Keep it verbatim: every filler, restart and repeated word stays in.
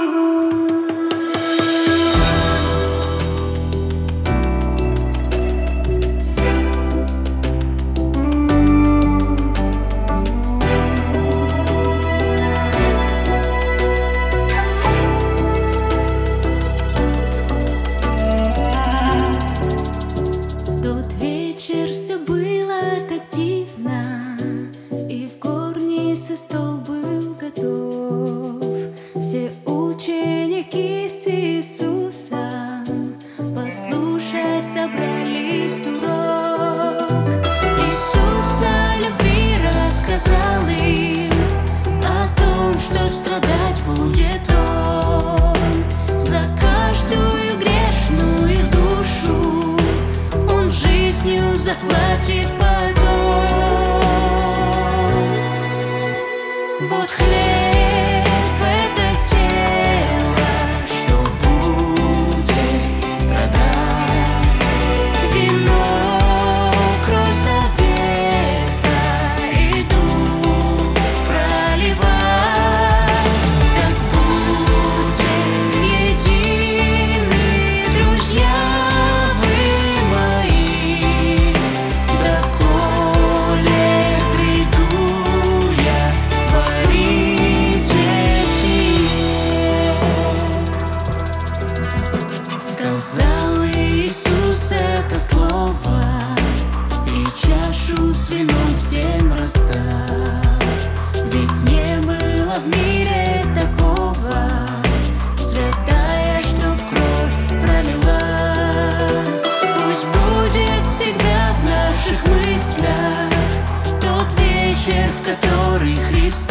Стол был готов, все ученики с Иисусом послушать собрались урок. Иисус о любви рассказал им, о том, что страдать будет Он. За каждую грешную душу Он жизнью заплатит потом. Вот хлеб — это тело, что будет страдать, вино — кровь завета, и дух проливать. Так будем едины, друзья вы мои, доколе приду я. Сказал Иисус это слово, и чашу с вином всем раздал. Ведь не было в мире такого, святая, чтоб кровь пролилась. Пусть будет всегда в наших мыслях тот вечер, в который Христос